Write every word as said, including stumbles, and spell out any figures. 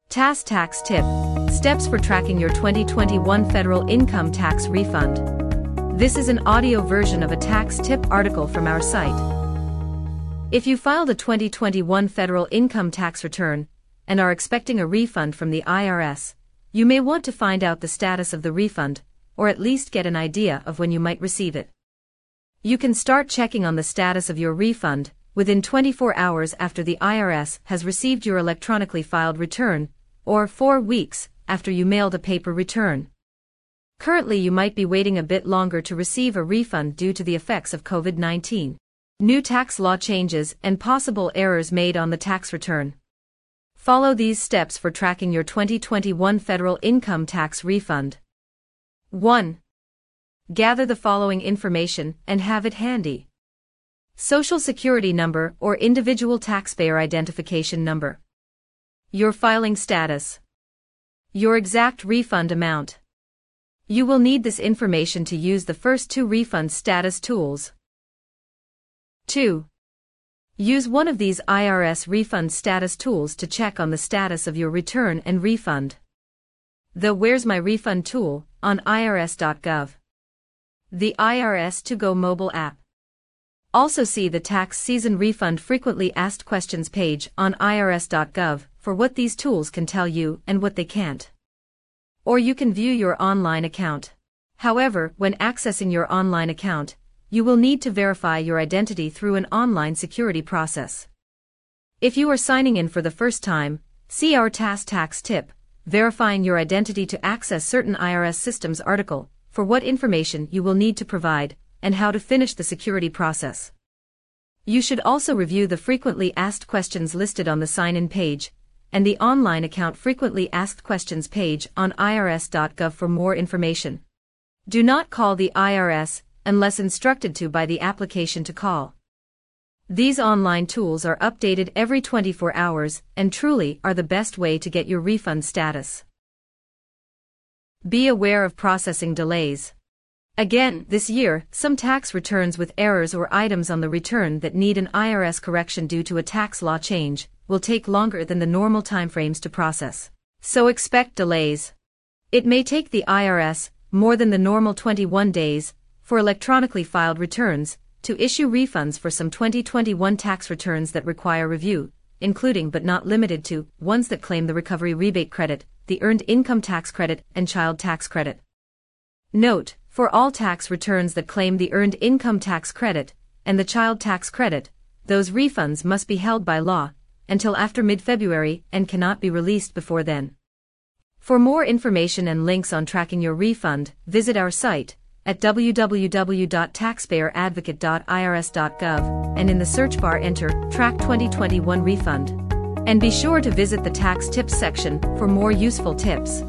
TAS Tax Tip: Steps for tracking your twenty twenty-one federal income tax refund. This is an audio version of a tax tip article from our site. If you filed a twenty twenty-one federal income tax return and are expecting a refund from the I R S, you may want to find out the status of the refund, or at least get an idea of when you might receive it. You can start checking on the status of your refund within twenty-four hours after the I R S has received your electronically filed return, or four weeks after you mailed a paper return. Currently, you might be waiting a bit longer to receive a refund due to the effects of COVID nineteen, new tax law changes, and possible errors made on the tax return. Follow these steps for tracking your twenty twenty-one federal income tax refund. one. Gather the following information and have it handy. Social Security number or individual taxpayer identification number. Your filing status. Your exact refund amount. You will need this information to use the first two refund status tools. two. Use one of these I R S refund status tools to check on the status of your return and refund. The Where's My Refund tool on I R S dot gov. The I R S To Go mobile app. Also see the Tax Season Refund Frequently Asked Questions page on I R S dot gov for what these tools can tell you and what they can't. Or you can view your online account. However, when accessing your online account, you will need to verify your identity through an online security process. If you are signing in for the first time, see our TAS Tax Tip, Verifying Your Identity to Access Certain I R S Systems article for what information you will need to provide and how to finish the security process. You should also review the frequently asked questions listed on the sign-in page and the online account frequently asked questions page on I R S dot gov for more information. Do not call the I R S unless instructed to by the application to call. These online tools are updated every twenty-four hours and truly are the best way to get your refund status. Be aware of processing delays. Again, this year, some tax returns with errors or items on the return that need an I R S correction due to a tax law change will take longer than the normal timeframes to process. So expect delays. It may take the I R S more than the normal twenty-one days for electronically filed returns to issue refunds for some twenty twenty-one tax returns that require review, including but not limited to ones that claim the recovery rebate credit, the earned income tax credit, and child tax credit. Note, for all tax returns that claim the earned income tax credit and the child tax credit, those refunds must be held by law until after mid-February and cannot be released before then. For more information and links on tracking your refund, visit our site at w w w dot taxpayer advocate dot I R S dot gov and in the search bar enter Track twenty twenty-one Refund. And be sure to visit the Tax Tips section for more useful tips.